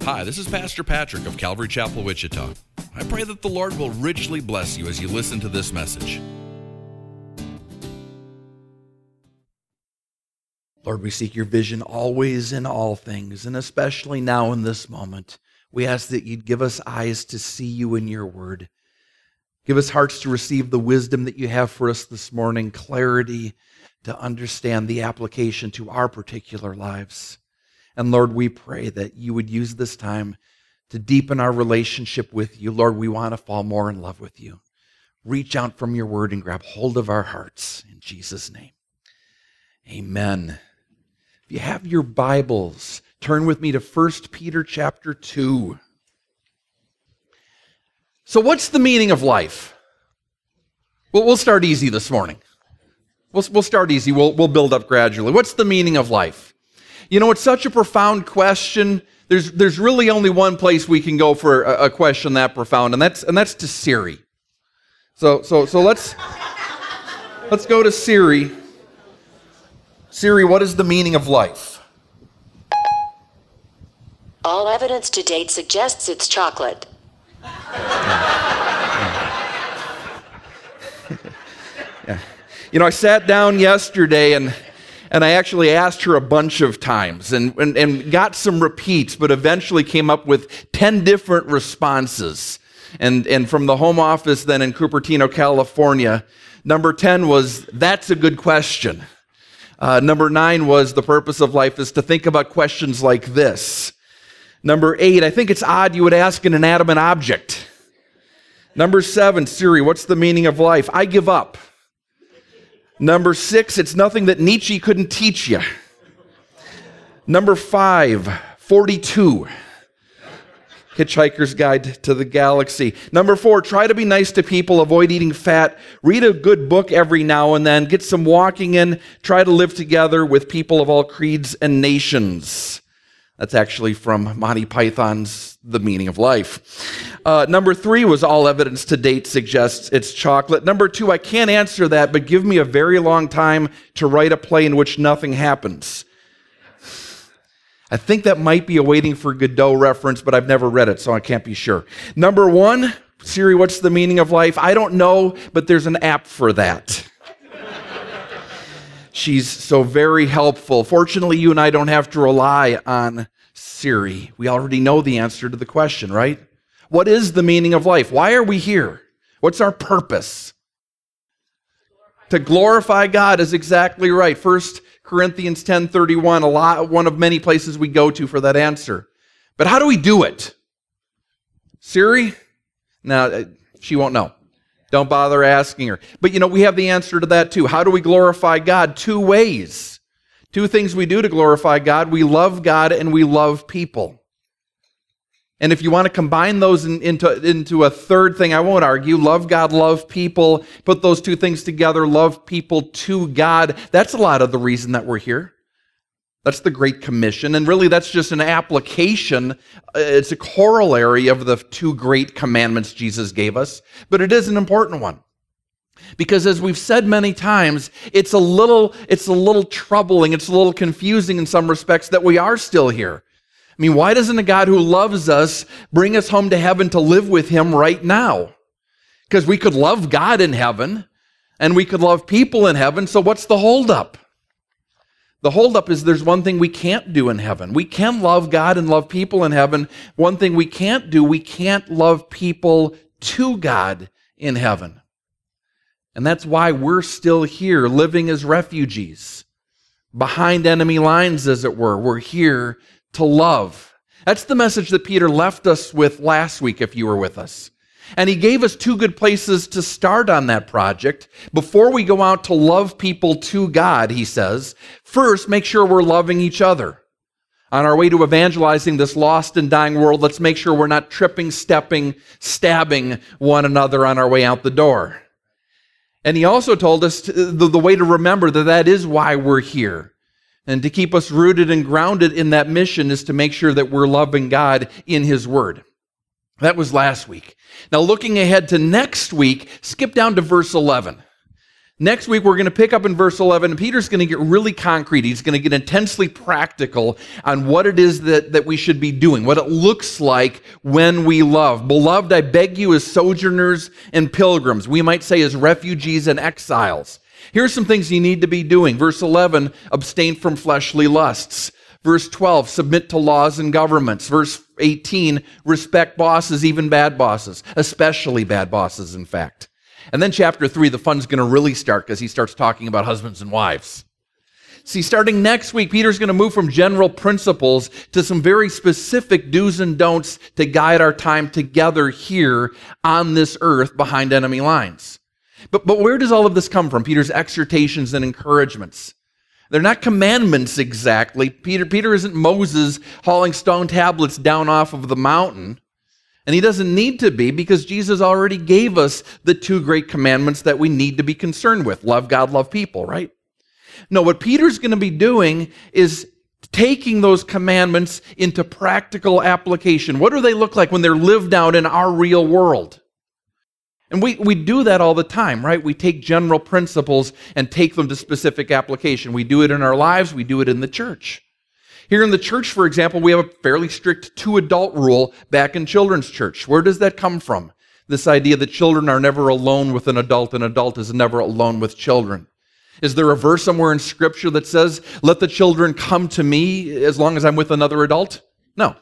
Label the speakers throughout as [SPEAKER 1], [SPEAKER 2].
[SPEAKER 1] Hi, this is Pastor Patrick of Calvary Chapel, Wichita. I pray that the Lord will richly bless you as you listen to this message.
[SPEAKER 2] Lord, we seek your vision always in all things, and especially now in this moment. We ask that you'd give us eyes to see you in your word. Give us hearts to receive the wisdom that you have for us this morning, clarity to understand the application to our particular lives. And Lord, we pray that you would use this time to deepen our relationship with you. Lord, we want to fall more in love with you. Reach out from your word and grab hold of our hearts. In Jesus' name, amen. If you have your Bibles, turn with me to 1 Peter chapter 2. So what's the meaning of life? Well, we'll start easy this morning. We'll start easy. We'll build up gradually. What's the meaning of life? You know, it's such a profound question. There's really only one place we can go for a question that profound, and that's to Siri. So let's go to Siri. Siri, what is the meaning of life?
[SPEAKER 3] All evidence to date suggests it's chocolate.
[SPEAKER 2] Yeah. You know, I sat down yesterday and I actually asked her a bunch of times and got some repeats, but eventually came up with 10 different responses. And from the home office then in Cupertino, California, number 10 was, that's a good question. Number 9 was, the purpose of life is to think about questions like this. Number 8, I think it's odd you would ask an inanimate object. Number 7, Siri, what's the meaning of life? I give up. Number 6, it's nothing that Nietzsche couldn't teach you. Number 5, 42. Hitchhiker's Guide to the Galaxy. Number 4, try to be nice to people, avoid eating fat, read a good book every now and then, get some walking in, try to live together with people of all creeds and nations. That's actually from Monty Python's The Meaning of Life. Number 3 was all evidence to date suggests it's chocolate. Number 2, I can't answer that, but give me a very long time to write a play in which nothing happens. I think that might be a Waiting for Godot reference, but I've never read it, so I can't be sure. Number 1, Siri, what's the meaning of life? I don't know, but there's an app for that. She's so very helpful. Fortunately, you and I don't have to rely on Siri. We already know the answer to the question, right? What is the meaning of life? Why are we here? What's our purpose? To glorify God is exactly right. 1 Corinthians 10:31, one of many places we go to for that answer. But how do we do it? Siri? No, she won't know. Don't bother asking her. But you know, we have the answer to that too. How do we glorify God? 2 ways. 2 things we do to glorify God. We love God and we love people. And if you want to combine those into a third thing, I won't argue. Love God, love people. Put those 2 things together. Love people to God. That's a lot of the reason that we're here. That's the Great Commission. And really, that's just an application. It's a corollary of the 2 great commandments Jesus gave us. But it is an important one. Because as we've said many times, it's a little troubling. It's a little confusing in some respects that we are still here. I mean, why doesn't a God who loves us bring us home to heaven to live with him right now? Because we could love God in heaven, and we could love people in heaven, so what's the holdup? The holdup is there's one thing we can't do in heaven. We can love God and love people in heaven. One thing we can't do, we can't love people to God in heaven. And that's why we're still here, living as refugees, behind enemy lines, as it were. We're here to love. That's the message that Peter left us with last week, if you were with us. And he gave us 2 good places to start on that project. Before we go out to love people to God, he says, first, make sure we're loving each other. On our way to evangelizing this lost and dying world, let's make sure we're not tripping, stepping, stabbing one another on our way out the door. And he also told us the way to remember that is why we're here. And to keep us rooted and grounded in that mission is to make sure that we're loving God in his word. That was last week. Now looking ahead to next week, skip down to verse 11. Next week, we're going to pick up in verse 11, and Peter's going to get really concrete. He's going to get intensely practical on what it is that we should be doing, what it looks like when we love. Beloved, I beg you as sojourners and pilgrims, we might say as refugees and exiles. Here's some things you need to be doing. Verse 11, abstain from fleshly lusts. Verse 12, submit to laws and governments. Verse 18, respect bosses, even bad bosses, especially bad bosses, in fact. And then chapter 3, the fun's going to really start because he starts talking about husbands and wives. See, starting next week, Peter's going to move from general principles to some very specific do's and don'ts to guide our time together here on this earth behind enemy lines. But where does all of this come from? Peter's exhortations and encouragements. They're not commandments exactly. Peter isn't Moses hauling stone tablets down off of the mountain. And he doesn't need to be because Jesus already gave us the two great commandments that we need to be concerned with. Love God, love people, right? No, what Peter's going to be doing is taking those commandments into practical application. What do they look like when they're lived out in our real world? And we do that all the time, right? We take general principles and take them to specific application. We do it in our lives. We do it in the church. Here in the church, for example, we have a fairly strict 2-adult rule back in children's church. Where does that come from? This idea that children are never alone with an adult is never alone with children. Is there a verse somewhere in Scripture that says, let the children come to me as long as I'm with another adult? No.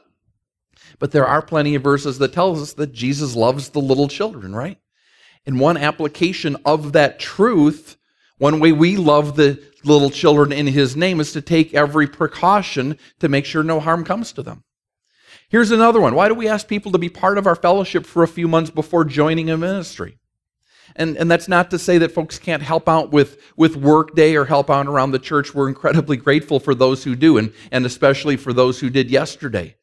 [SPEAKER 2] But there are plenty of verses that tell us that Jesus loves the little children, right? And one application of that truth, one way we love the little children in his name, is to take every precaution to make sure no harm comes to them. Here's another one. Why do we ask people to be part of our fellowship for a few months before joining a ministry? And that's not to say that folks can't help out with work day or help out around the church. We're incredibly grateful for those who do, and especially for those who did yesterday.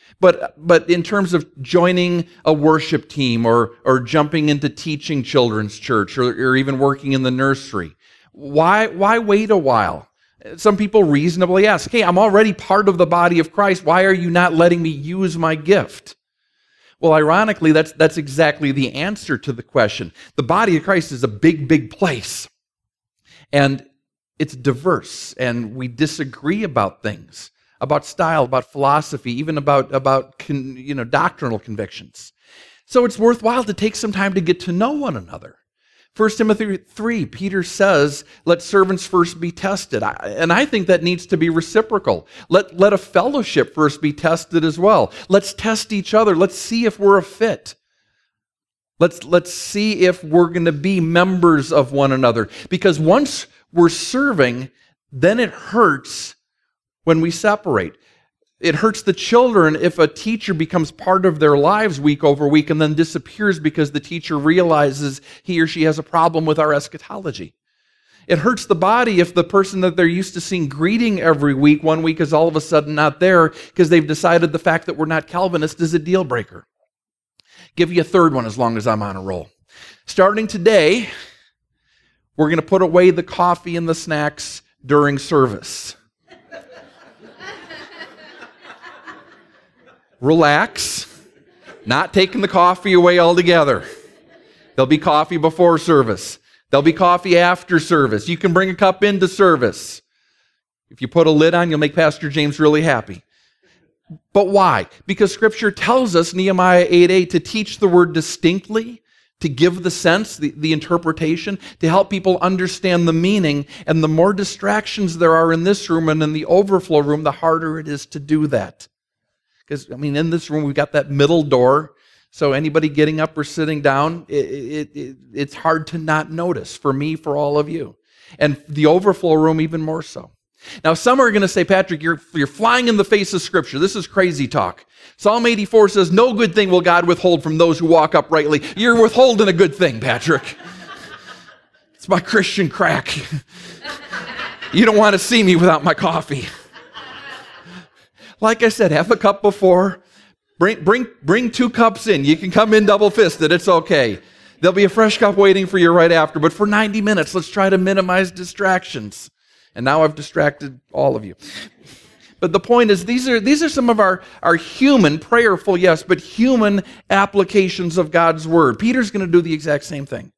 [SPEAKER 2] But in terms of joining a worship team or jumping into teaching children's church or even working in the nursery, why wait a while? Some people reasonably ask, hey, I'm already part of the body of Christ. Why are you not letting me use my gift? Well, ironically, that's exactly the answer to the question. The body of Christ is a big, big place. And it's diverse, and we disagree about things. About style, about philosophy, even about doctrinal convictions. So it's worthwhile to take some time to get to know one another. 1 Timothy 3, Peter says, let servants first be tested. And I think that needs to be reciprocal. Let a fellowship first be tested as well. Let's test each other. Let's see if we're a fit. Let's see if we're going to be members of one another. Because once we're serving, then it hurts when we separate. It hurts the children if a teacher becomes part of their lives week over week and then disappears because the teacher realizes he or she has a problem with our eschatology. It hurts the body if the person that they're used to seeing greeting every week, one week is all of a sudden not there because they've decided the fact that we're not Calvinist is a deal breaker. Give you a third one as long as I'm on a roll. Starting today, we're going to put away the coffee and the snacks during service. Relax, not taking the coffee away altogether. There'll be coffee before service. There'll be coffee after service. You can bring a cup into service. If you put a lid on, you'll make Pastor James really happy. But why? Because Scripture tells us, Nehemiah 8:8, to teach the word distinctly, to give the sense, the interpretation, to help people understand the meaning. And the more distractions there are in this room and in the overflow room, the harder it is to do that. Because, in this room, we've got that middle door, so anybody getting up or sitting down, it's hard to not notice, for me, for all of you. And the overflow room, even more so. Now, some are going to say, Patrick, you're flying in the face of Scripture. This is crazy talk. Psalm 84 says, no good thing will God withhold from those who walk uprightly. You're withholding a good thing, Patrick. It's my Christian crack. You don't want to see me without my coffee. Like I said, have a cup before. Bring 2 cups in. You can come in double-fisted. It's okay. There'll be a fresh cup waiting for you right after. But for 90 minutes, let's try to minimize distractions. And now I've distracted all of you. But the point is, these are some of our human, prayerful, yes, but human applications of God's Word. Peter's going to do the exact same thing.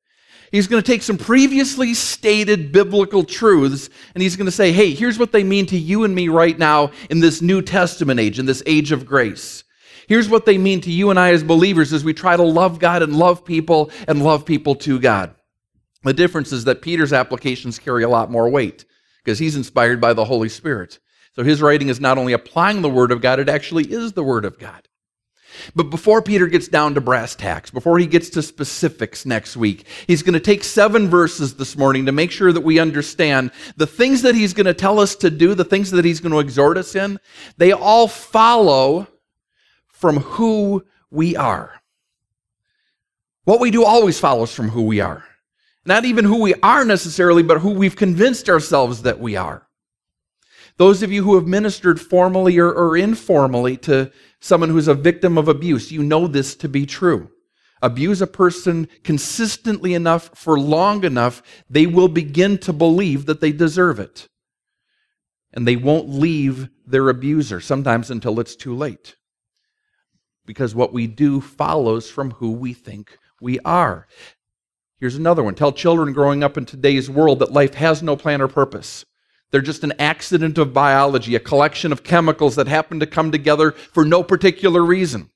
[SPEAKER 2] He's going to take some previously stated biblical truths and he's going to say, hey, here's what they mean to you and me right now in this New Testament age, in this age of grace. Here's what they mean to you and I as believers as we try to love God and love people to God. The difference is that Peter's applications carry a lot more weight because he's inspired by the Holy Spirit. So his writing is not only applying the Word of God, it actually is the Word of God. But before Peter gets down to brass tacks, before he gets to specifics next week, he's going to take 7 verses this morning to make sure that we understand the things that he's going to tell us to do, the things that he's going to exhort us in, they all follow from who we are. What we do always follows from who we are. Not even who we are necessarily, but who we've convinced ourselves that we are. Those of you who have ministered formally or informally to someone who's a victim of abuse, you know this to be true. Abuse a person consistently enough for long enough, they will begin to believe that they deserve it. And they won't leave their abuser, sometimes until it's too late. Because what we do follows from who we think we are. Here's another one. Tell children growing up in today's world that life has no plan or purpose. They're just an accident of biology, a collection of chemicals that happen to come together for no particular reason.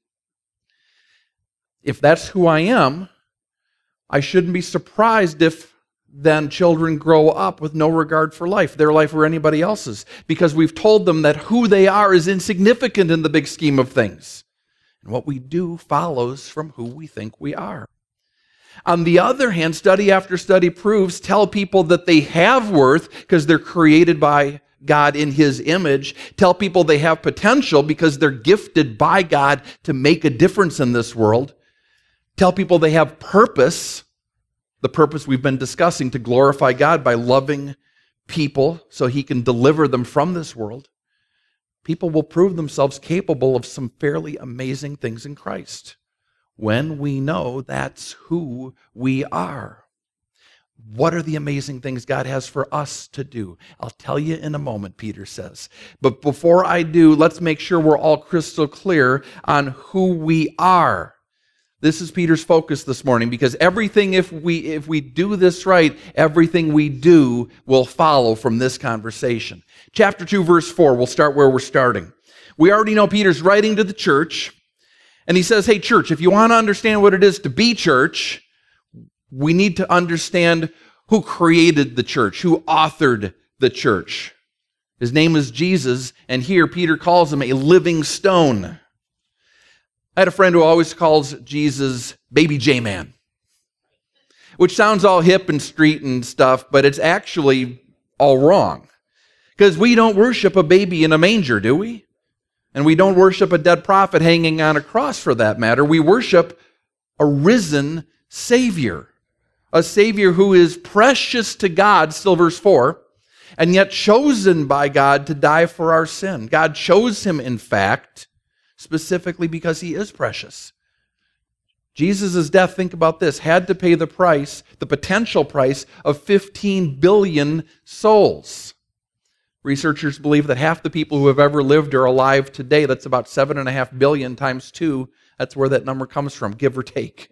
[SPEAKER 2] If that's who I am, I shouldn't be surprised if then children grow up with no regard for life, their life or anybody else's, because we've told them that who they are is insignificant in the big scheme of things. And what we do follows from who we think we are. On the other hand, study after study proves, tell people that they have worth because they're created by God in His image. Tell people they have potential because they're gifted by God to make a difference in this world. Tell people they have purpose, the purpose we've been discussing, to glorify God by loving people so He can deliver them from this world. People will prove themselves capable of some fairly amazing things in Christ when we know that's who we are. What are the amazing things God has for us to do? I'll tell you in a moment, Peter says. But before I do, let's make sure we're all crystal clear on who we are. This is Peter's focus this morning, because everything, if we do this right, everything we do will follow from this conversation. Chapter 2, verse 4, we'll start where we're starting. We already know Peter's writing to the church, and he says, hey, church, if you want to understand what it is to be church, we need to understand who created the church, who authored the church. His name is Jesus, and here Peter calls him a living stone. I had a friend who always calls Jesus Baby J-Man, which sounds all hip and street and stuff, but it's actually all wrong. Because we don't worship a baby in a manger, do we? And we don't worship a dead prophet hanging on a cross for that matter. We worship a risen Savior. A Savior who is precious to God, still verse 4, and yet chosen by God to die for our sin. God chose him, in fact, specifically because he is precious. Jesus' death, think about this, had to pay the price, the potential price of 15 billion souls. Researchers believe that half the people who have ever lived are alive today. That's about 7.5 billion times 2. That's where that number comes from, give or take.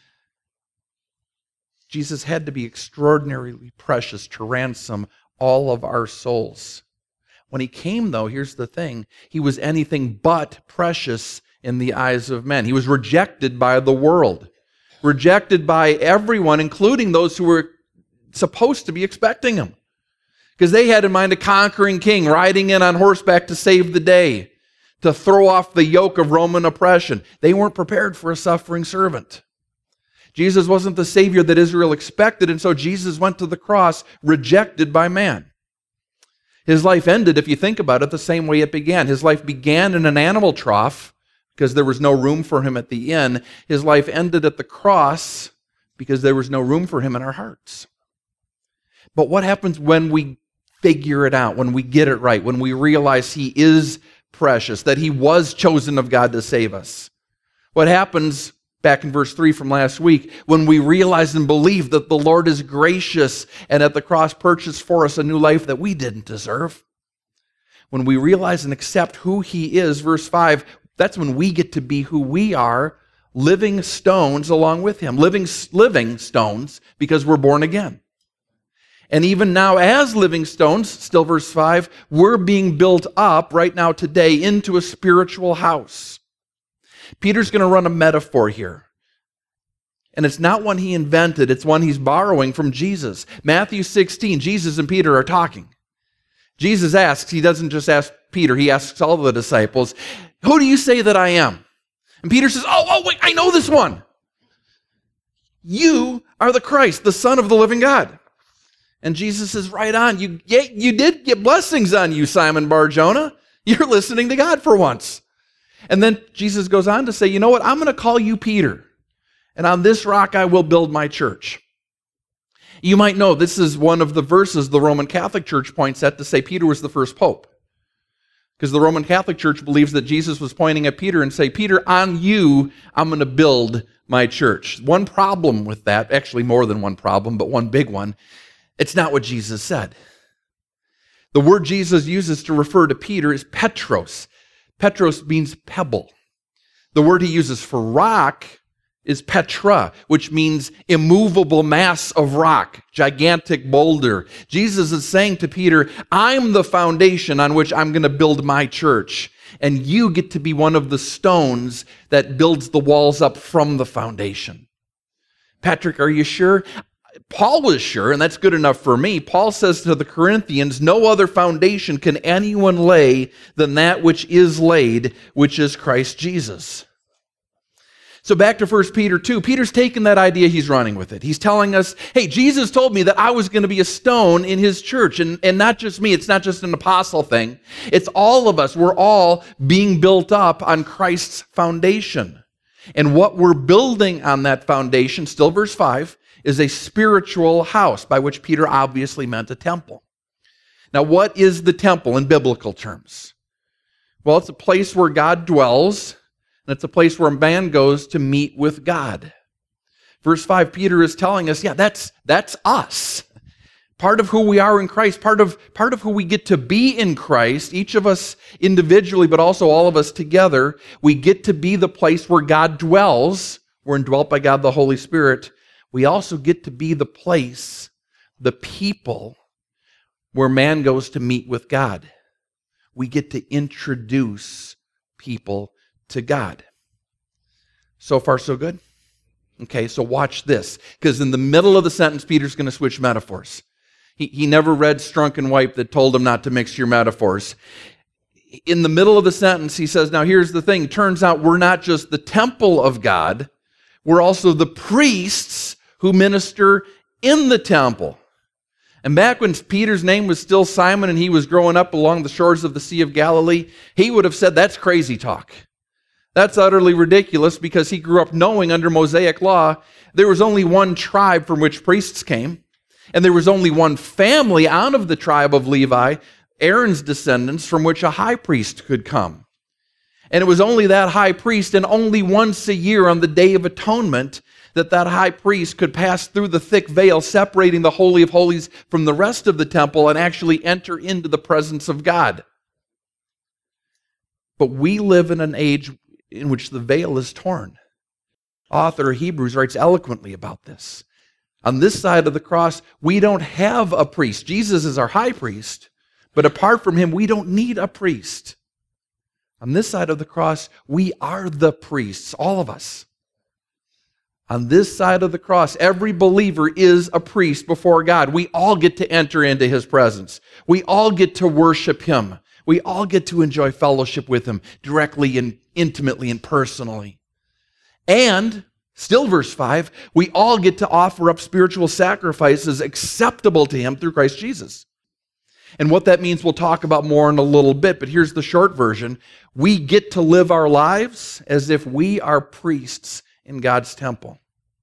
[SPEAKER 2] Jesus had to be extraordinarily precious to ransom all of our souls. When he came, though, here's the thing, he was anything but precious in the eyes of men. He was rejected by the world, rejected by everyone, including those who were supposed to be expecting him. Because they had in mind a conquering king riding in on horseback to save the day, to throw off the yoke of Roman oppression. They weren't prepared for a suffering servant. Jesus wasn't the Savior that Israel expected, and so Jesus went to the cross rejected by man. His life ended, if you think about it, the same way it began. His life began in an animal trough because there was no room for him at the inn. His life ended at the cross because there was no room for him in our hearts. But what happens when we figure it out, when we get it right, when we realize he is precious, that he was chosen of God to save us? What happens, back in verse 3 from last week, when we realize and believe that the Lord is gracious and at the cross purchased for us a new life that we didn't deserve? When we realize and accept who he is, verse 5, that's when we get to be who we are, living stones along with him. Living stones because we're born again. And even now as living stones, still verse 5, we're being built up right now today into a spiritual house. Peter's going to run a metaphor here. And it's not one he invented, it's one he's borrowing from Jesus. Matthew 16, Jesus and Peter are talking. Jesus asks, he doesn't just ask Peter, he asks all the disciples, who do you say that I am? And Peter says, wait, I know this one. You are the Christ, the Son of the living God. And Jesus says, right on, you did get blessings on you, Simon Bar-Jonah. You're listening to God for once. And then Jesus goes on to say, you know what, I'm going to call you Peter. And on this rock I will build my church. You might know this is one of the verses the Roman Catholic Church points at to say Peter was the first pope. Because the Roman Catholic Church believes that Jesus was pointing at Peter and say, Peter, on you, I'm going to build my church. One problem with that, actually more than one problem, but one big one, it's not what Jesus said. The word Jesus uses to refer to Peter is Petros. Petros means pebble. The word he uses for rock is Petra, which means immovable mass of rock, gigantic boulder. Jesus is saying to Peter, I'm the foundation on which I'm going to build my church, and you get to be one of the stones that builds the walls up from the foundation. Patrick, are you sure? Paul was sure, and that's good enough for me. Paul says to the Corinthians, no other foundation can anyone lay than that which is laid, which is Christ Jesus. So back to 1 Peter 2, Peter's taken that idea, he's running with it. He's telling us, hey, Jesus told me that I was going to be a stone in his church, and not just me, it's not just an apostle thing. It's all of us. We're all being built up on Christ's foundation. And what we're building on that foundation, still verse 5, is a spiritual house, by which Peter obviously meant a temple. Now, what is the temple in biblical terms? Well, it's a place where God dwells, and it's a place where man goes to meet with God. Verse 5, Peter is telling us, that's us. Part of who we are in Christ, part of who we get to be in Christ, each of us individually, but also all of us together, we get to be the place where God dwells. We're indwelt by God the Holy Spirit. We also get to be the place, the people, where man goes to meet with God. We get to introduce people to God. So far, so good? Okay, so watch this. Because in the middle of the sentence, Peter's going to switch metaphors. He never read Strunk and White that told him not to mix your metaphors. In the middle of the sentence, he says, now here's the thing. Turns out we're not just the temple of God. We're also the priests who minister in the temple. And back when Peter's name was still Simon and he was growing up along the shores of the Sea of Galilee, he would have said, that's crazy talk. That's utterly ridiculous, because he grew up knowing under Mosaic law, there was only one tribe from which priests came, and there was only one family out of the tribe of Levi, Aaron's descendants, from which a high priest could come. And it was only that high priest, and only once a year on the Day of Atonement, that high priest could pass through the thick veil separating the Holy of Holies from the rest of the temple and actually enter into the presence of God. But we live in an age in which the veil is torn. Author of Hebrews writes eloquently about this. On this side of the cross, we don't have a priest. Jesus is our high priest, but apart from him, we don't need a priest. On this side of the cross, we are the priests, all of us. On this side of the cross, every believer is a priest before God. We all get to enter into his presence. We all get to worship him. We all get to enjoy fellowship with him directly and intimately and personally. And, still verse 5, we all get to offer up spiritual sacrifices acceptable to him through Christ Jesus. And what that means we'll talk about more in a little bit, but here's the short version. We get to live our lives as if we are priests in God's temple.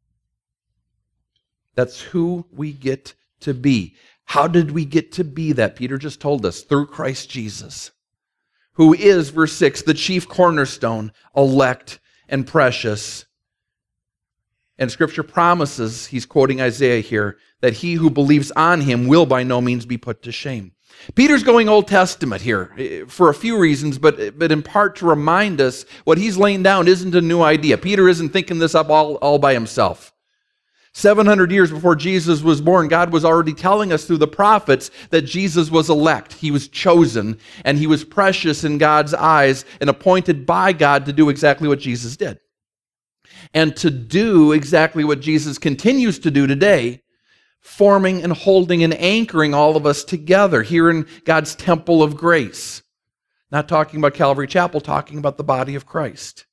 [SPEAKER 2] That's who we get to be. How did we get to be that? Peter just told us, through Christ Jesus, who is, verse 6, the chief cornerstone, elect and precious. And Scripture promises, he's quoting Isaiah here, that he who believes on him will by no means be put to shame. Peter's going Old Testament here for a few reasons, but in part to remind us what he's laying down isn't a new idea. Peter isn't thinking this up all by himself. 700 years before Jesus was born, God was already telling us through the prophets that Jesus was elect. He was chosen, and he was precious in God's eyes and appointed by God to do exactly what Jesus did. And to do exactly what Jesus continues to do today, forming and holding and anchoring all of us together here in God's temple of grace. Not talking about Calvary Chapel, talking about the body of Christ.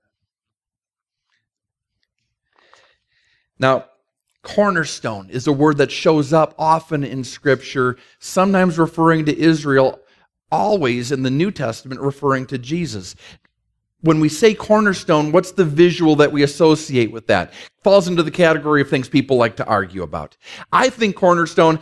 [SPEAKER 2] Now, cornerstone is a word that shows up often in Scripture, sometimes referring to Israel, always in the New Testament referring to Jesus. When we say cornerstone, what's the visual that we associate with that? It falls into the category of things people like to argue about. I think cornerstone,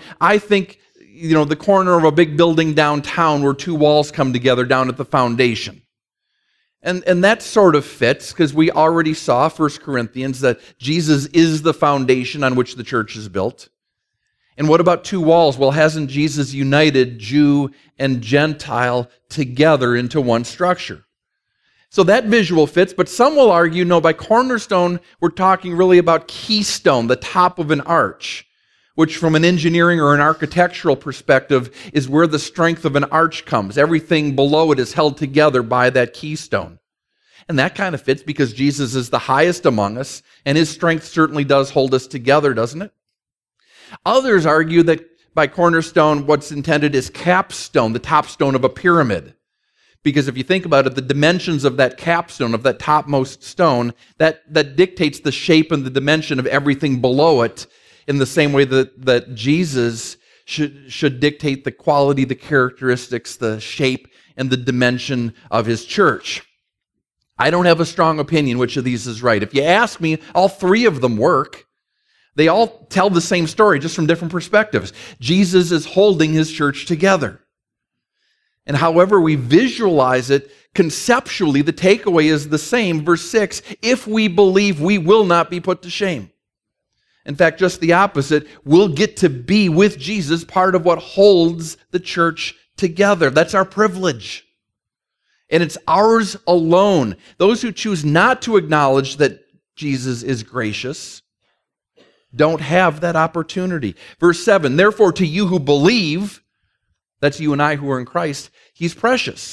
[SPEAKER 2] the corner of a big building downtown where two walls come together down at the foundation. And that sort of fits because we already saw 1 Corinthians that Jesus is the foundation on which the church is built. And what about two walls? Well, hasn't Jesus united Jew and Gentile together into one structure? So that visual fits, but some will argue, no, by cornerstone, we're talking really about keystone, the top of an arch, which from an engineering or an architectural perspective is where the strength of an arch comes. Everything below it is held together by that keystone. And that kind of fits because Jesus is the highest among us, and his strength certainly does hold us together, doesn't it? Others argue that by cornerstone, what's intended is capstone, the top stone of a pyramid. Because if you think about it, the dimensions of that capstone, of that topmost stone, that dictates the shape and the dimension of everything below it in the same way that Jesus should dictate the quality, the characteristics, the shape, and the dimension of his church. I don't have a strong opinion which of these is right. If you ask me, all three of them work. They all tell the same story, just from different perspectives. Jesus is holding his church together. And however we visualize it, conceptually, the takeaway is the same. Verse 6, if we believe, we will not be put to shame. In fact, just the opposite. We'll get to be with Jesus, part of what holds the church together. That's our privilege. And it's ours alone. Those who choose not to acknowledge that Jesus is gracious don't have that opportunity. Verse 7, therefore to you who believe, that's you and I who are in Christ, he's precious.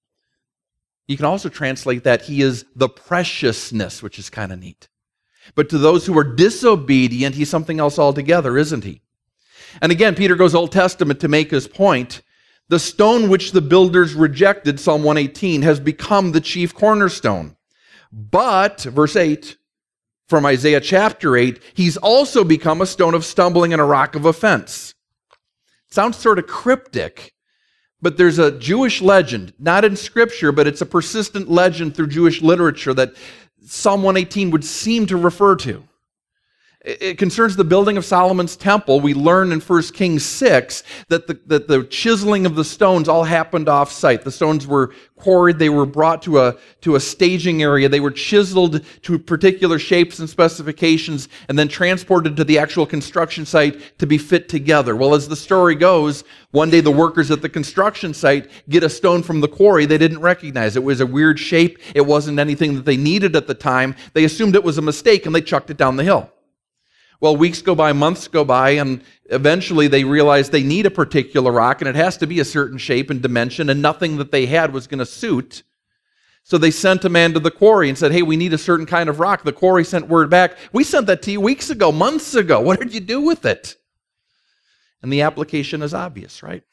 [SPEAKER 2] You can also translate that he is the preciousness, which is kind of neat. But to those who are disobedient, he's something else altogether, isn't he? And again, Peter goes Old Testament to make his point. The stone which the builders rejected, Psalm 118, has become the chief cornerstone. But, verse 8, from Isaiah chapter 8, he's also become a stone of stumbling and a rock of offense. Sounds sort of cryptic, but there's a Jewish legend, not in Scripture, but it's a persistent legend through Jewish literature that Psalm 118 would seem to refer to. It concerns the building of Solomon's temple. We learn in 1 Kings 6 that the chiseling of the stones all happened off-site. The stones were quarried. They were brought to a staging area. They were chiseled to particular shapes and specifications and then transported to the actual construction site to be fit together. Well, as the story goes, one day the workers at the construction site get a stone from the quarry they didn't recognize. It was a weird shape. It wasn't anything that they needed at the time. They assumed it was a mistake and they chucked it down the hill. Well, weeks go by, months go by, and eventually they realize they need a particular rock, and it has to be a certain shape and dimension, and nothing that they had was going to suit. So they sent a man to the quarry and said, hey, we need a certain kind of rock. The quarry sent word back, we sent that to you weeks ago, months ago. What did you do with it? And the application is obvious, right?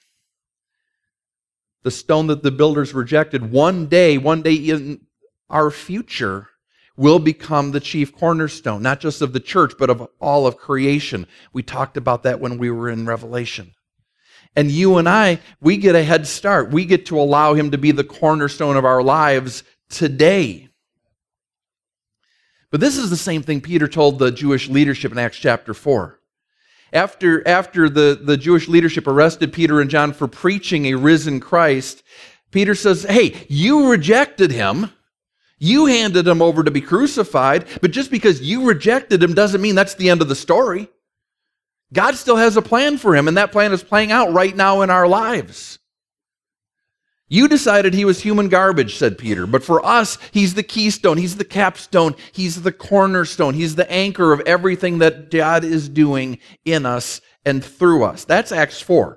[SPEAKER 2] The stone that the builders rejected, one day in our future, will become the chief cornerstone, not just of the church, but of all of creation. We talked about that when we were in Revelation. And you and I, we get a head start. We get to allow him to be the cornerstone of our lives today. But this is the same thing Peter told the Jewish leadership in Acts chapter 4. After the Jewish leadership arrested Peter and John for preaching a risen Christ, Peter says, hey, you rejected him. You handed him over to be crucified, but just because you rejected him doesn't mean that's the end of the story. God still has a plan for him, and that plan is playing out right now in our lives. You decided he was human garbage, said Peter, but for us, he's the keystone, he's the capstone, he's the cornerstone, he's the anchor of everything that God is doing in us and through us. That's Acts 4.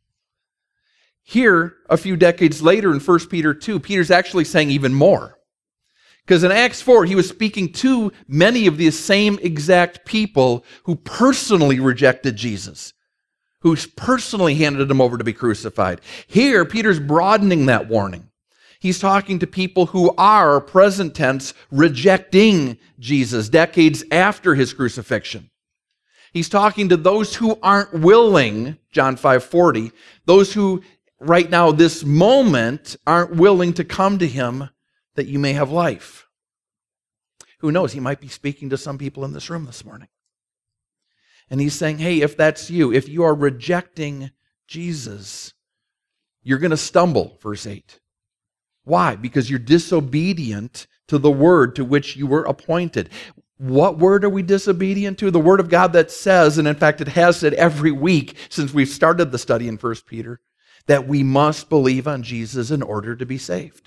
[SPEAKER 2] Here, a few decades later in 1 Peter 2, Peter's actually saying even more. Because in Acts 4, he was speaking to many of the same exact people who personally rejected Jesus, who personally handed him over to be crucified. Here, Peter's broadening that warning. He's talking to people who are, present tense, rejecting Jesus decades after his crucifixion. He's talking to those who aren't willing, John 5:40, those who right now, this moment, aren't willing to come to him that you may have life. Who knows? He might be speaking to some people in this room this morning. And he's saying, hey, if that's you, if you are rejecting Jesus, you're going to stumble, verse 8. Why? Because you're disobedient to the word to which you were appointed. What word are we disobedient to? The word of God that says, and in fact it has said every week since we've started the study in 1 Peter, that we must believe on Jesus in order to be saved.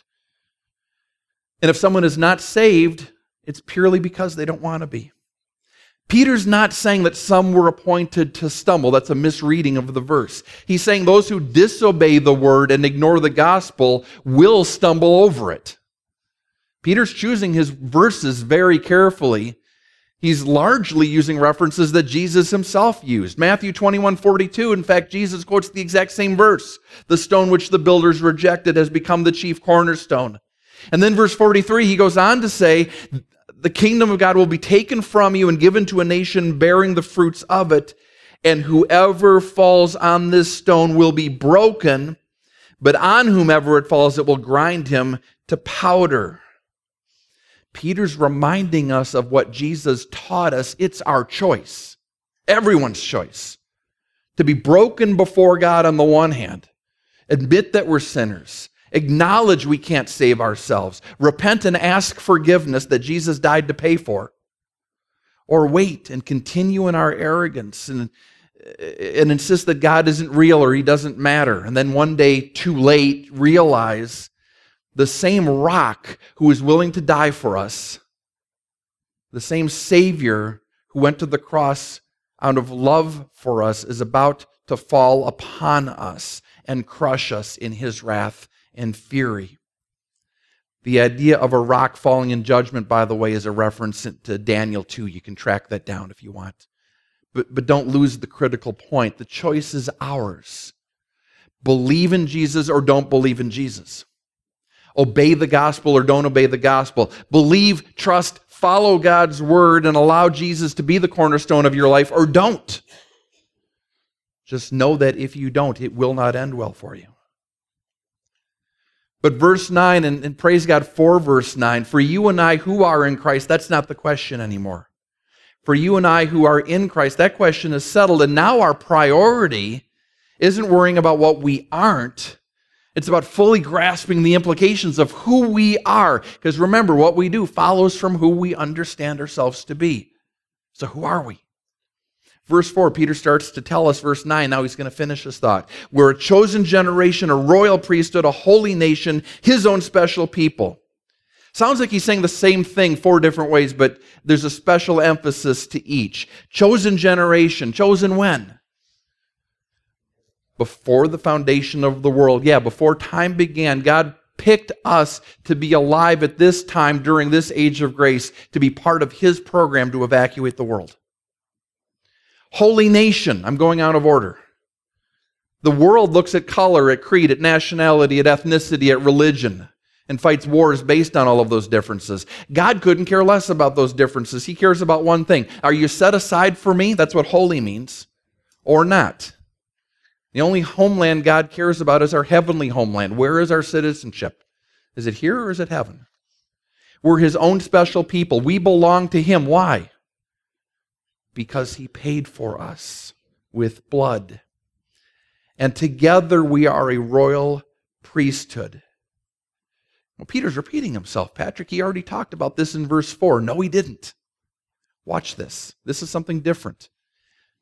[SPEAKER 2] And if someone is not saved, it's purely because they don't want to be. Peter's not saying that some were appointed to stumble. That's a misreading of the verse. He's saying those who disobey the word and ignore the gospel will stumble over it. Peter's choosing his verses very carefully. He's largely using references that Jesus himself used. Matthew 21:42, in fact, Jesus quotes the exact same verse. The stone which the builders rejected has become the chief cornerstone. And then verse 43, he goes on to say, the kingdom of God will be taken from you and given to a nation bearing the fruits of it, and whoever falls on this stone will be broken, but on whomever it falls, it will grind him to powder. Peter's reminding us of what Jesus taught us. It's our choice, everyone's choice, to be broken before God on the one hand, admit that we're sinners, acknowledge we can't save ourselves, repent and ask forgiveness that Jesus died to pay for, or wait and continue in our arrogance and insist that God isn't real or he doesn't matter, and then one day, too late, realize the same rock who is willing to die for us, the same Savior who went to the cross out of love for us, is about to fall upon us and crush us in his wrath and fury. The idea of a rock falling in judgment, by the way, is a reference to Daniel 2. You can track that down if you want. But don't lose the critical point. The choice is ours. Believe in Jesus or don't believe in Jesus. Obey the gospel or don't obey the gospel. Believe, trust, follow God's word and allow Jesus to be the cornerstone of your life, or don't. Just know that if you don't, it will not end well for you. But verse 9, and praise God for verse 9, for you and I who are in Christ, that's not the question anymore. For you and I who are in Christ, that question is settled, and now our priority isn't worrying about what we aren't. It's about fully grasping the implications of who we are. Because remember, what we do follows from who we understand ourselves to be. So who are we? Verse 4, Peter starts to tell us, verse 9, now he's going to finish his thought. We're a chosen generation, a royal priesthood, a holy nation, his own special people. Sounds like he's saying the same thing 4 different ways, but there's a special emphasis to each. Chosen generation. Chosen when? Before the foundation of the world. Yeah, before time began, God picked us to be alive at this time during this age of grace, to be part of his program to evacuate the world. Holy nation. I'm going out of order. The world looks at color, at creed, at nationality, at ethnicity, at religion, and fights wars based on all of those differences. God couldn't care less about those differences. He cares about one thing. Are you set aside for me? That's what holy means. Or not. The only homeland God cares about is our heavenly homeland. Where is our citizenship? Is it here or is it heaven? We're his own special people. We belong to him. Why? Because he paid for us with blood. And together we are a royal priesthood. Well, Peter's repeating himself, Patrick. He already talked about this in verse 4. No, he didn't. Watch this. This is something different.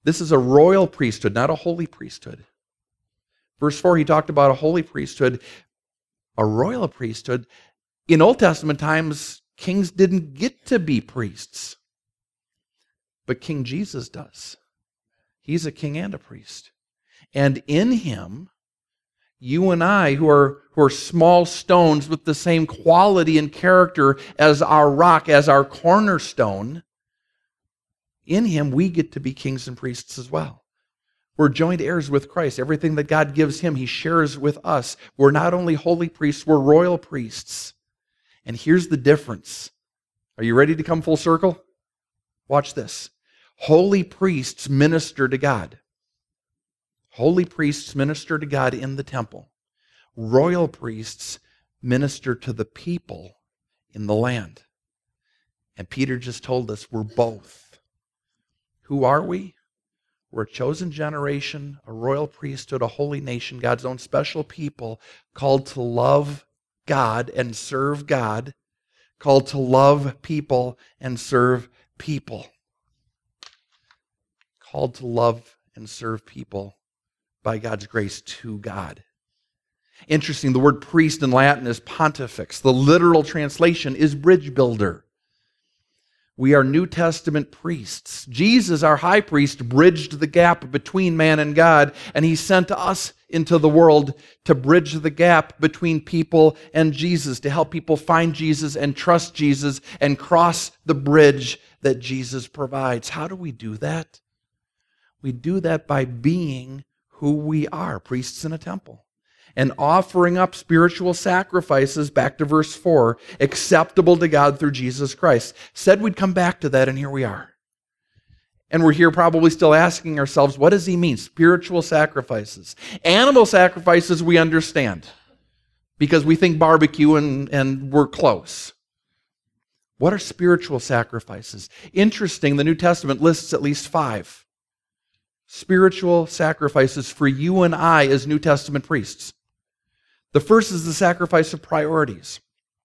[SPEAKER 2] This is a royal priesthood, not a holy priesthood. Verse 4, he talked about a holy priesthood, a royal priesthood. In Old Testament times, kings didn't get to be priests. But King Jesus does. He's a king and a priest. And in him, you and I, who are small stones with the same quality and character as our rock, as our cornerstone, in him we get to be kings and priests as well. We're joint heirs with Christ. Everything that God gives him, he shares with us. We're not only holy priests, we're royal priests. And here's the difference. Are you ready to come full circle? Watch this. Holy priests minister to God. Holy priests minister to God in the temple. Royal priests minister to the people in the land. And Peter just told us we're both. Who are we? We're a chosen generation, a royal priesthood, a holy nation, God's own special people, called to love God and serve God, called to love people and serve people. Called to love and serve people by God's grace to God. Interesting, the word priest in Latin is pontifex. The literal translation is bridge builder. We are New Testament priests. Jesus, our high priest, bridged the gap between man and God, and he sent us into the world to bridge the gap between people and Jesus, to help people find Jesus and trust Jesus and cross the bridge that Jesus provides. How do we do that? We do that by being who we are, priests in a temple, and offering up spiritual sacrifices, back to verse 4, acceptable to God through Jesus Christ. Said we'd come back to that, and here we are. And we're here probably still asking ourselves, what does he mean? Spiritual sacrifices. Animal sacrifices we understand, because we think barbecue and we're close. What are spiritual sacrifices? Interesting, the New Testament lists at least 5 spiritual sacrifices for you and I as New Testament priests. The first is the sacrifice of priorities.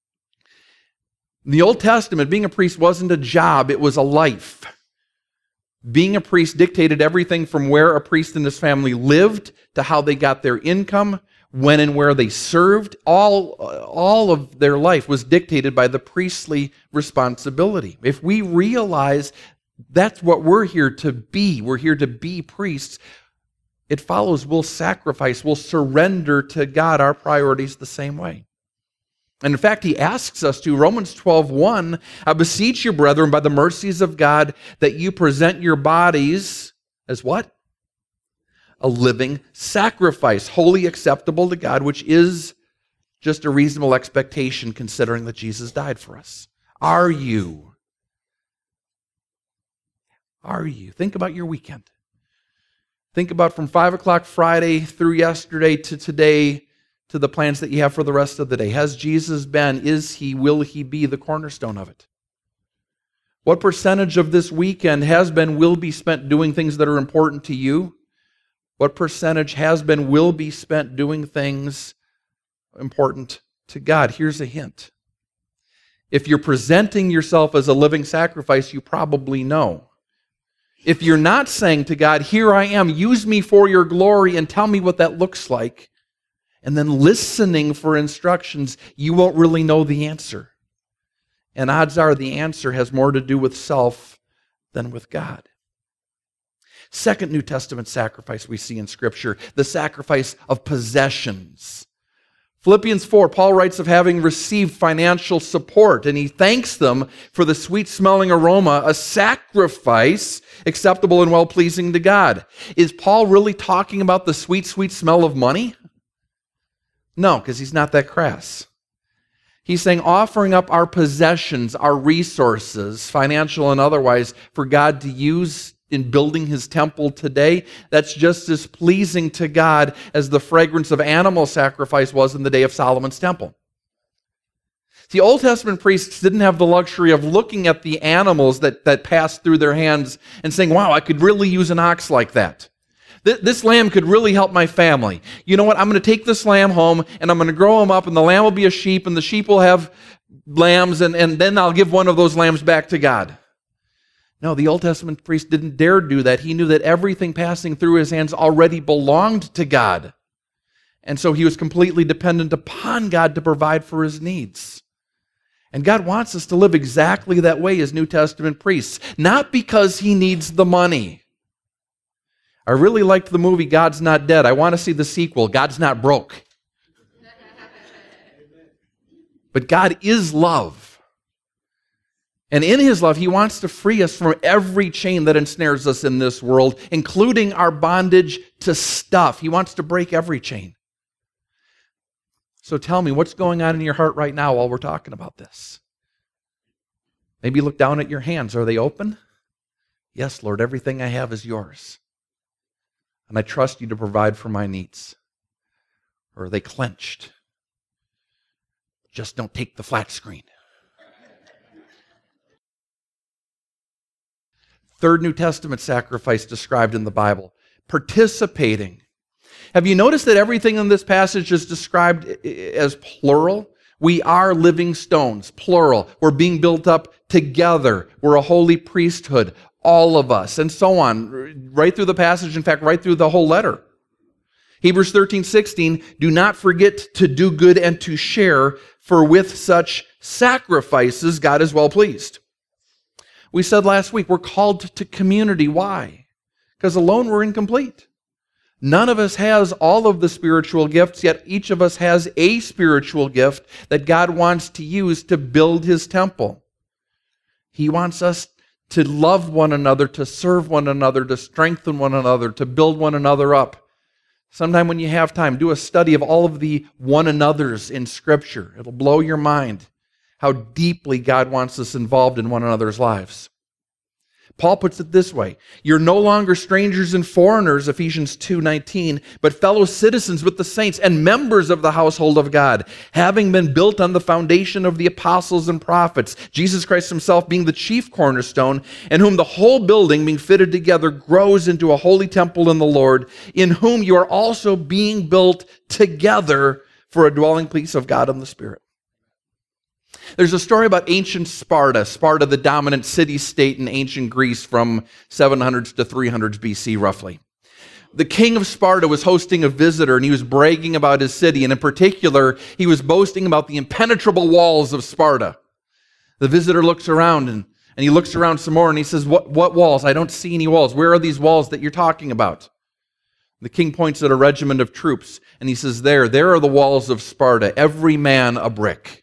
[SPEAKER 2] In the Old Testament, being a priest wasn't a job, it was a life. Being a priest dictated everything from where a priest and his family lived to how they got their income, when and where they served. All of their life was dictated by the priestly responsibility. If we realize that's what we're here to be priests, it follows we'll sacrifice, we'll surrender to God our priorities the same way. And in fact, he asks us to, Romans 12:1, I beseech you, brethren, by the mercies of God, that you present your bodies as what? A living sacrifice, wholly acceptable to God, which is just a reasonable expectation considering that Jesus died for us. Are you? Think about your weekend. Think about from 5 o'clock Friday through yesterday to today to the plans that you have for the rest of the day. Has Jesus been, is he, will he be the cornerstone of it? What percentage of this weekend has been, will be spent doing things that are important to you? What percentage has been, will be spent doing things important to God? Here's a hint. If you're presenting yourself as a living sacrifice, you probably know. If you're not saying to God, here I am, use me for your glory and tell me what that looks like, and then listening for instructions, you won't really know the answer. And odds are the answer has more to do with self than with God. Second New Testament sacrifice we see in Scripture, the sacrifice of possessions. Philippians 4, Paul writes of having received financial support, and he thanks them for the sweet-smelling aroma, a sacrifice acceptable and well-pleasing to God. Is Paul really talking about the sweet, sweet smell of money? No, because he's not that crass. He's saying offering up our possessions, our resources, financial and otherwise, for God to use in building his temple today, that's just as pleasing to God as the fragrance of animal sacrifice was in the day of Solomon's temple. See, Old Testament priests didn't have the luxury of looking at the animals that passed through their hands and saying, wow, I could really use an ox like that. This lamb could really help my family. You know what? I'm going to take this lamb home and I'm going to grow him up, and the lamb will be a sheep and the sheep will have lambs, and then I'll give one of those lambs back to God. No, the Old Testament priest didn't dare do that. He knew that everything passing through his hands already belonged to God. And so he was completely dependent upon God to provide for his needs. And God wants us to live exactly that way as New Testament priests, not because he needs the money. I really liked the movie God's Not Dead. I want to see the sequel, God's Not Broke. But God is love. And in his love, he wants to free us from every chain that ensnares us in this world, including our bondage to stuff. He wants to break every chain. So tell me, what's going on in your heart right now while we're talking about this? Maybe look down at your hands. Are they open? Yes, Lord, everything I have is yours. And I trust you to provide for my needs. Or are they clenched? Just don't take the flat screen. Third New Testament sacrifice described in the Bible, participating. Have you noticed that everything in this passage is described as plural? We are living stones, plural. We're being built up together. We're a holy priesthood, all of us, and so on, right through the passage, in fact, right through the whole letter. Hebrews 13:16, do not forget to do good and to share, for with such sacrifices God is well pleased. We said last week we're called to community. Why? Because alone we're incomplete. None of us has all of the spiritual gifts, yet each of us has a spiritual gift that God wants to use to build his temple. He wants us to love one another, to serve one another, to strengthen one another, to build one another up. Sometime when you have time, do a study of all of the one another's in Scripture. It'll blow your mind how deeply God wants us involved in one another's lives. Paul puts it this way, you're no longer strangers and foreigners, Ephesians 2:19, but fellow citizens with the saints and members of the household of God, having been built on the foundation of the apostles and prophets, Jesus Christ himself being the chief cornerstone, in whom the whole building being fitted together grows into a holy temple in the Lord, in whom you are also being built together for a dwelling place of God in the Spirit. There's a story about ancient Sparta, the dominant city-state in ancient Greece from 700s to 300s BC, roughly. The king of Sparta was hosting a visitor, and he was bragging about his city, and in particular, he was boasting about the impenetrable walls of Sparta. The visitor looks around, and he looks around some more, and he says, What walls? I don't see any walls. Where are these walls that you're talking about? The king points at a regiment of troops, and he says, There are the walls of Sparta, every man a brick.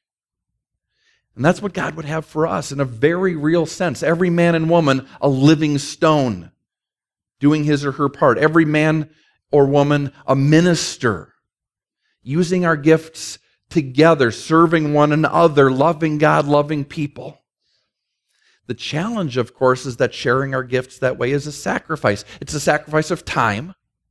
[SPEAKER 2] And that's what God would have for us in a very real sense. Every man and woman a living stone, doing his or her part. Every man or woman a minister, using our gifts together, serving one another, loving God, loving people. The challenge, of course, is that sharing our gifts that way is a sacrifice. It's a sacrifice of time.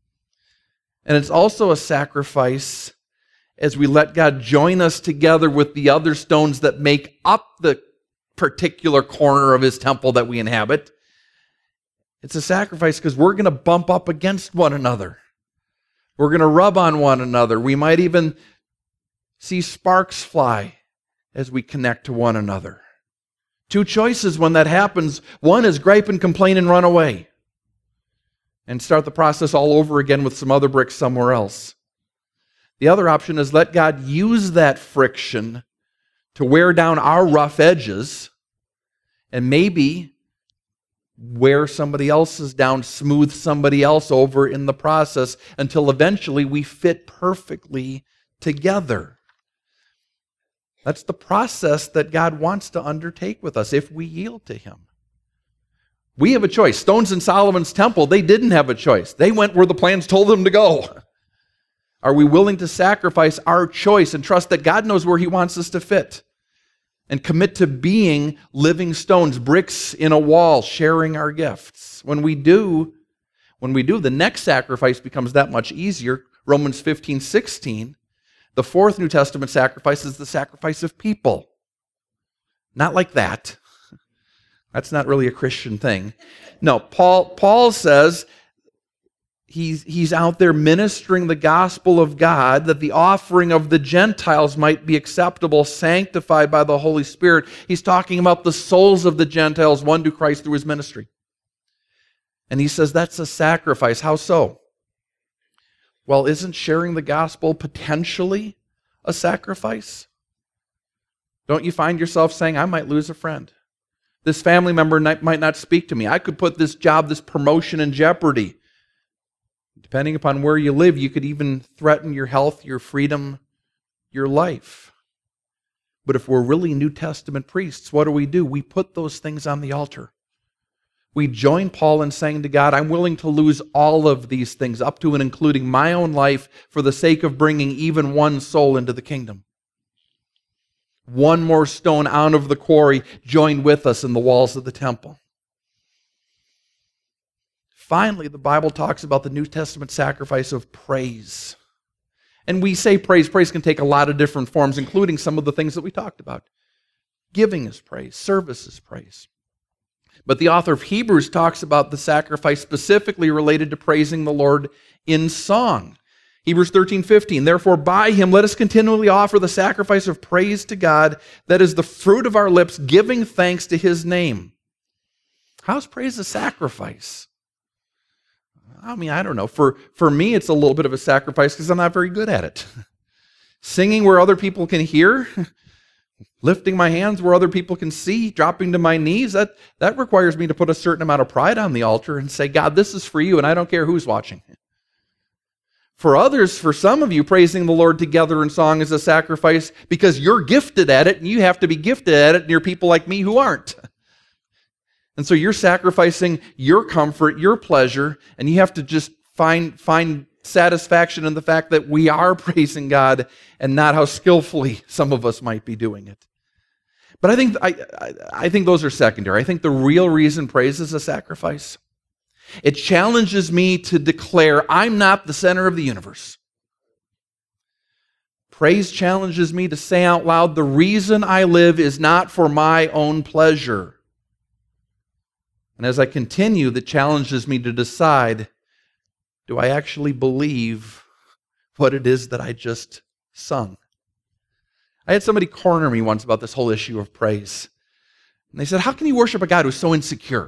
[SPEAKER 2] And it's also a sacrifice as we let God join us together with the other stones that make up the particular corner of his temple that we inhabit. It's a sacrifice because we're going to bump up against one another. We're going to rub on one another. We might even see sparks fly as we connect to one another. Two choices when that happens. One is gripe and complain and run away and start the process all over again with some other bricks somewhere else. The other option is let God use that friction to wear down our rough edges and maybe wear somebody else's down, smooth somebody else over in the process until eventually we fit perfectly together. That's the process that God wants to undertake with us if we yield to him. We have a choice. Stones in Solomon's temple, they didn't have a choice. They went where the plans told them to go. Are we willing to sacrifice our choice and trust that God knows where he wants us to fit? And commit to being living stones, bricks in a wall, sharing our gifts. When we do, the next sacrifice becomes that much easier. Romans 15:16. The fourth New Testament sacrifice is the sacrifice of people. Not like that. That's not really a Christian thing. No, Paul says He's out there ministering the gospel of God, that the offering of the Gentiles might be acceptable, sanctified by the Holy Spirit. He's talking about the souls of the Gentiles won to Christ through his ministry. And he says that's a sacrifice. How so? Well, isn't sharing the gospel potentially a sacrifice? Don't you find yourself saying, I might lose a friend? This family member might not speak to me. I could put this job, this promotion in jeopardy. Depending upon where you live, you could even threaten your health, your freedom, your life. But if we're really New Testament priests, what do? We put those things on the altar. We join Paul in saying to God, I'm willing to lose all of these things, up to and including my own life, for the sake of bringing even one soul into the kingdom. One more stone out of the quarry joined with us in the walls of the temple. Finally, the Bible talks about the New Testament sacrifice of praise. And we say praise. Praise can take a lot of different forms, including some of the things that we talked about. Giving is praise. Service is praise. But the author of Hebrews talks about the sacrifice specifically related to praising the Lord in song. Hebrews 13:15, therefore by him let us continually offer the sacrifice of praise to God, that is the fruit of our lips, giving thanks to his name. How's praise a sacrifice? I mean, I don't know. For me, it's a little bit of a sacrifice because I'm not very good at it. Singing where other people can hear, lifting my hands where other people can see, dropping to my knees, that requires me to put a certain amount of pride on the altar and say, God, this is for you, and I don't care who's watching. For others, for some of you, praising the Lord together in song is a sacrifice because you're gifted at it, and you have to be gifted at it, and you're people like me who aren't. And so you're sacrificing your comfort, your pleasure, and you have to just find satisfaction in the fact that we are praising God and not how skillfully some of us might be doing it. But I think those are secondary. I think the real reason praise is a sacrifice. It challenges me to declare I'm not the center of the universe. Praise challenges me to say out loud, the reason I live is not for my own pleasure. And as I continue, that challenges me to decide, do I actually believe what it is that I just sung? I had somebody corner me once about this whole issue of praise. And they said, how can you worship a God who's so insecure?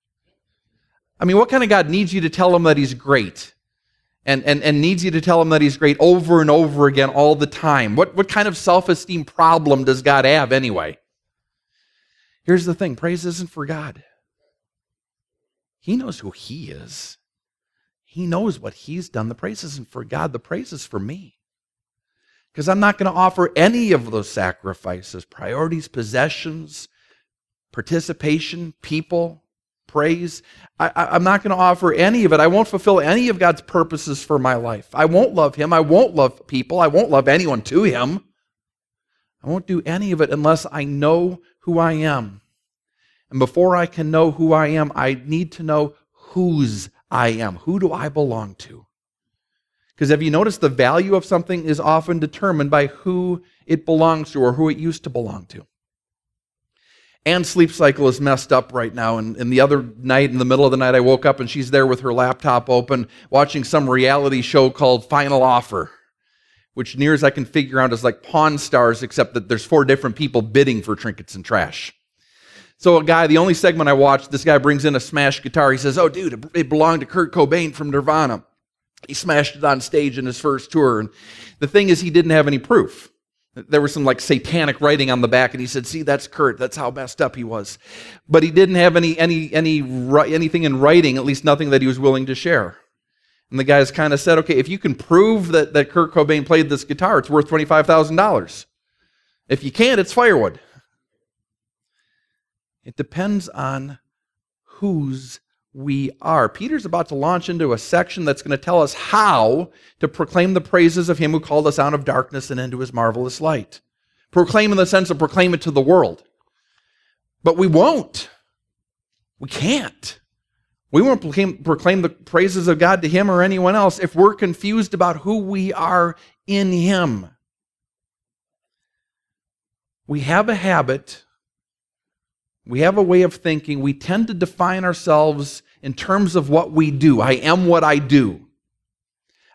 [SPEAKER 2] I mean, what kind of God needs you to tell him that he's great? And needs you to tell him that he's great over and over again all the time? What kind of self-esteem problem does God have anyway? Here's the thing, praise isn't for God. He knows who he is. He knows what he's done. The praise isn't for God. The praise is for me. Because I'm not going to offer any of those sacrifices, priorities, possessions, participation, people, praise. I'm not going to offer any of it. I won't fulfill any of God's purposes for my life. I won't love him. I won't love people. I won't love anyone to him. I won't do any of it unless I know who I am. And before I can know who I am, I need to know whose I am. Who do I belong to? Because have you noticed the value of something is often determined by who it belongs to or who it used to belong to? Anne's sleep cycle is messed up right now. And the other night, in the middle of the night, I woke up and she's there with her laptop open watching some reality show called Final Offer, which near as I can figure out is like Pawn Stars, except that there's 4 different people bidding for trinkets and trash. So the only segment I watched, this guy brings in a smashed guitar. He says, oh, dude, it belonged to Kurt Cobain from Nirvana. He smashed it on stage in his first tour. And the thing is, he didn't have any proof. There was some like satanic writing on the back, and he said, see, that's Kurt. That's how messed up he was. But he didn't have anything in writing, at least nothing that he was willing to share. And the guys kind of said, okay, if you can prove that Kurt Cobain played this guitar, it's worth $25,000. If you can't, it's firewood. It depends on whose we are. Peter's about to launch into a section that's going to tell us how to proclaim the praises of him who called us out of darkness and into his marvelous light. Proclaim in the sense of proclaim it to the world. But we won't. We can't. We won't proclaim the praises of God to him or anyone else if we're confused about who we are in him. We have a habit. We have a way of thinking. We tend to define ourselves in terms of what we do. I am what I do.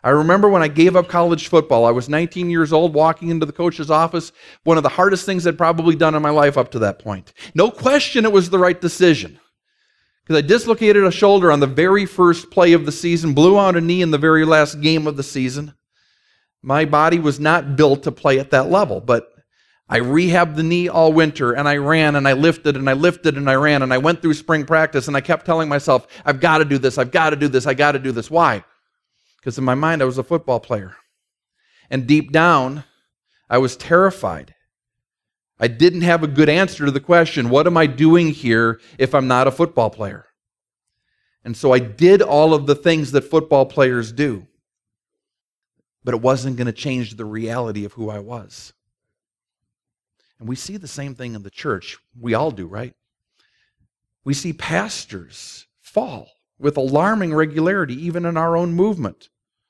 [SPEAKER 2] I remember when I gave up college football. I was 19 years old, walking into the coach's office, one of the hardest things I'd probably done in my life up to that point. No question it was the right decision, because I dislocated a shoulder on the very first play of the season, blew out a knee in the very last game of the season. My body was not built to play at that level, but I rehabbed the knee all winter, and I ran, and I lifted, and I lifted, and I ran, and I went through spring practice, and I kept telling myself, I've got to do this, I've got to do this, I got to do this. Why? Because in my mind, I was a football player. And deep down, I was terrified. I didn't have a good answer to the question, what am I doing here if I'm not a football player? And so I did all of the things that football players do, but it wasn't going to change the reality of who I was. And we see the same thing in the church. We all do, right? We see pastors fall with alarming regularity, even in our own movement.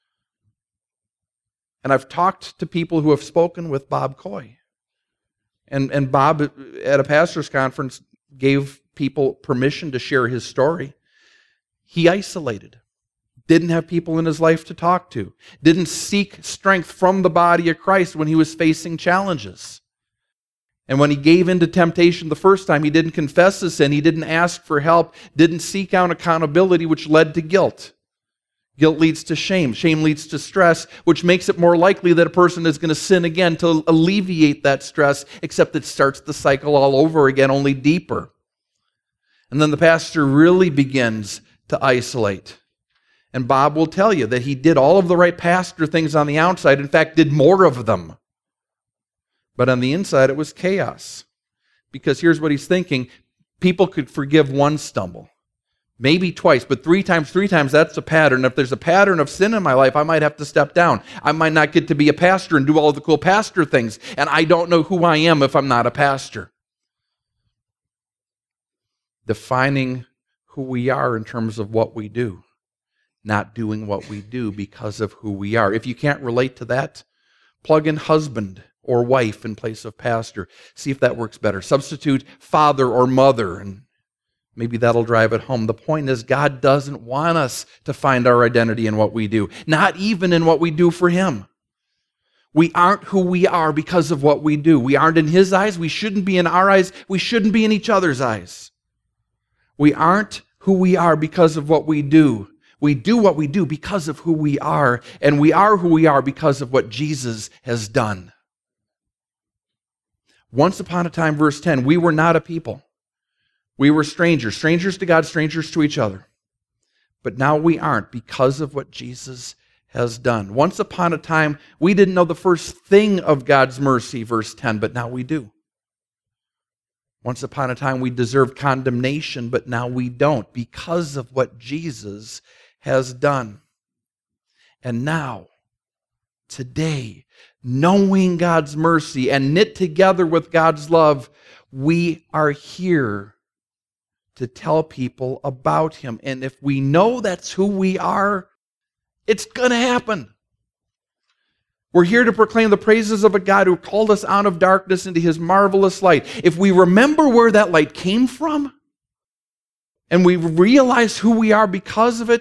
[SPEAKER 2] And I've talked to people who have spoken with Bob Coy. And Bob, at a pastor's conference, gave people permission to share his story. He isolated. Didn't have people in his life to talk to. Didn't seek strength from the body of Christ when he was facing challenges. And when he gave in to temptation the first time, he didn't confess his sin, he didn't ask for help, didn't seek out accountability, which led to guilt. Guilt leads to shame. Shame leads to stress, which makes it more likely that a person is going to sin again to alleviate that stress, except it starts the cycle all over again, only deeper. And then the pastor really begins to isolate. And Bob will tell you that he did all of the right pastor things on the outside, in fact, did more of them. But on the inside, it was chaos. Because here's what he's thinking. People could forgive one stumble. Maybe twice, but three times, that's a pattern. If there's a pattern of sin in my life, I might have to step down. I might not get to be a pastor and do all the cool pastor things. And I don't know who I am if I'm not a pastor. Defining who we are in terms of what we do. Not doing what we do because of who we are. If you can't relate to that, plug in husband or wife in place of pastor. See if that works better. Substitute father or mother, and maybe that'll drive it home. The point is, God doesn't want us to find our identity in what we do, not even in what we do for Him. We aren't who we are because of what we do. We aren't in His eyes. We shouldn't be in our eyes. We shouldn't be in each other's eyes. We aren't who we are because of what we do. We do what we do because of who we are, and we are who we are because of what Jesus has done. Once upon a time, verse 10, we were not a people. We were strangers to God, strangers to each other. But now we aren't because of what Jesus has done. Once upon a time, we didn't know the first thing of God's mercy, verse 10, but now we do. Once upon a time, we deserved condemnation, but now we don't because of what Jesus has done. And now, today, knowing God's mercy and knit together with God's love, we are here to tell people about Him. And if we know that's who we are, it's going to happen. We're here to proclaim the praises of a God who called us out of darkness into His marvelous light. If we remember where that light came from, and we realize who we are because of it,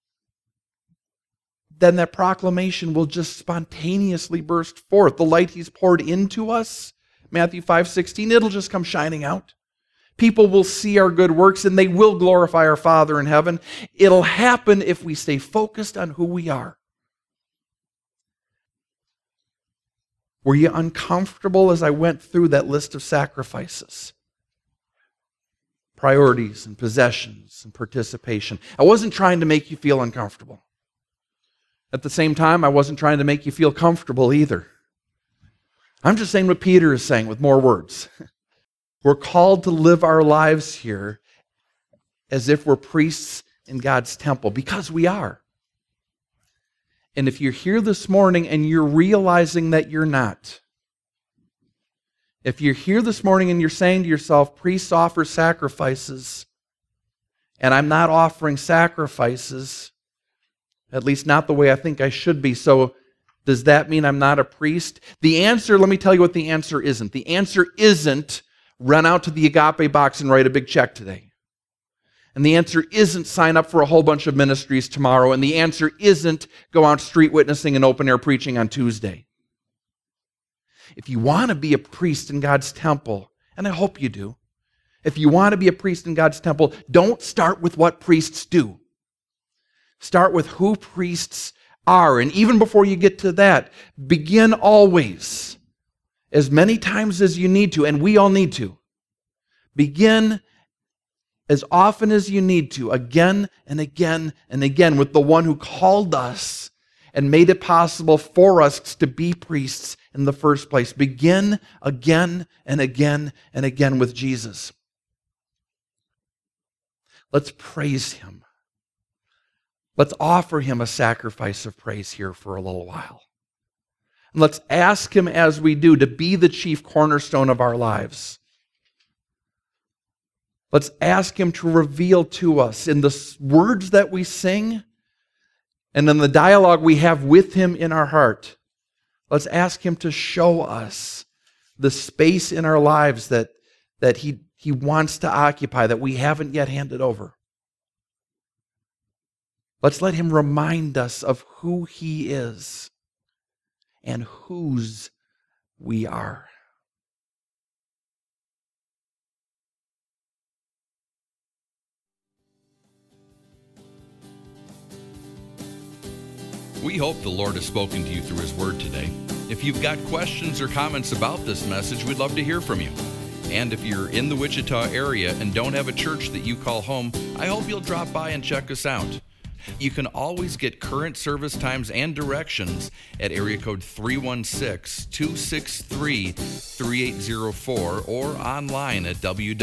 [SPEAKER 2] then that proclamation will just spontaneously burst forth. The light He's poured into us, Matthew 5:16, it'll just come shining out. People will see our good works and they will glorify our Father in heaven. It'll happen if we stay focused on who we are. Were you uncomfortable as I went through that list of sacrifices? Priorities and possessions and participation. I wasn't trying to make you feel uncomfortable. At the same time, I wasn't trying to make you feel comfortable either. I'm just saying what Peter is saying with more words. We're called to live our lives here as if we're priests in God's temple, because we are. And if you're here this morning and you're realizing that you're not, if you're here this morning and you're saying to yourself, priests offer sacrifices, and I'm not offering sacrifices, at least not the way I think I should be, so does that mean I'm not a priest? The answer, let me tell you what the answer isn't. The answer isn't run out to the Agape box and write a big check today. And the answer isn't sign up for a whole bunch of ministries tomorrow. And the answer isn't go out street witnessing and open air preaching on Tuesday. If you want to be a priest in God's temple, and I hope you do, if you want to be a priest in God's temple, don't start with what priests do. Start with who priests are. And even before you get to that, begin always, as many times as you need to, and we all need to. Begin as often as you need to, again and again and again, with the one who called us and made it possible for us to be priests in the first place. Begin again and again and again with Jesus. Let's praise him. Let's offer him a sacrifice of praise here for a little while. And let's ask him as we do to be the chief cornerstone of our lives. Let's ask him to reveal to us in the words that we sing and in the dialogue we have with him in our heart. Let's ask him to show us the space in our lives that he wants to occupy, that we haven't yet handed over. Let's let him remind us of who he is and whose we are.
[SPEAKER 1] We hope the Lord has spoken to you through his word today. If you've got questions or comments about this message, we'd love to hear from you. And if you're in the Wichita area and don't have a church that you call home, I hope you'll drop by and check us out. You can always get current service times and directions at area code 316-263-3804 or online at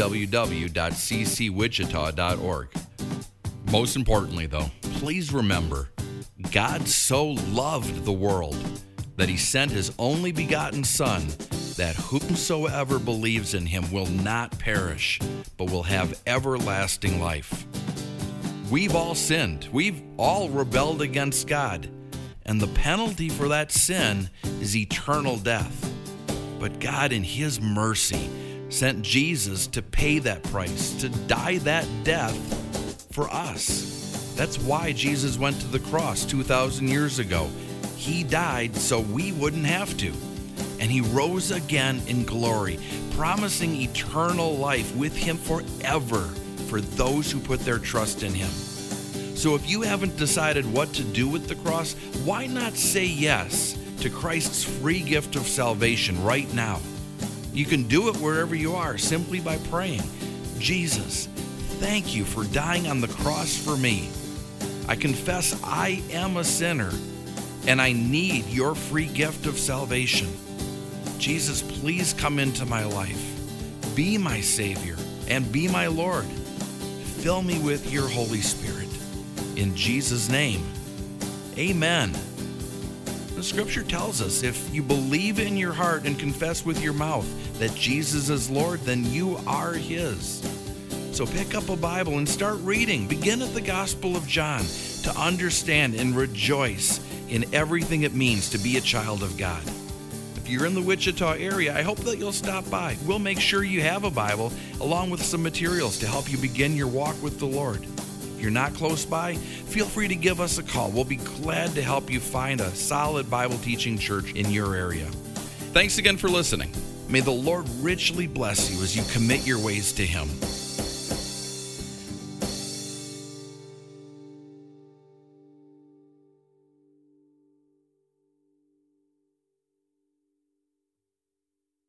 [SPEAKER 1] www.ccwichita.org. Most importantly, though, please remember, God so loved the world that he sent his only begotten Son, that whomsoever believes in him will not perish, but will have everlasting life. We've all sinned. We've all rebelled against God. And the penalty for that sin is eternal death. But God, in his mercy, sent Jesus to pay that price, to die that death for us. That's why Jesus went to the cross 2,000 years ago. He died so we wouldn't have to. And he rose again in glory, promising eternal life with him forever for those who put their trust in him. So if you haven't decided what to do with the cross, why not say yes to Christ's free gift of salvation right now? You can do it wherever you are simply by praying, Jesus, thank you for dying on the cross for me. I confess I am a sinner and I need your free gift of salvation. Jesus, please come into my life. Be my Savior and be my Lord. Fill me with your Holy Spirit. In Jesus' name, amen. The scripture tells us if you believe in your heart and confess with your mouth that Jesus is Lord, then you are his. So pick up a Bible and start reading. Begin at the Gospel of John to understand and rejoice in everything it means to be a child of God. If you're in the Wichita area, I hope that you'll stop by. We'll make sure you have a Bible along with some materials to help you begin your walk with the Lord. If you're not close by, feel free to give us a call. We'll be glad to help you find a solid Bible teaching church in your area. Thanks again for listening. May the Lord richly bless you as you commit your ways to him.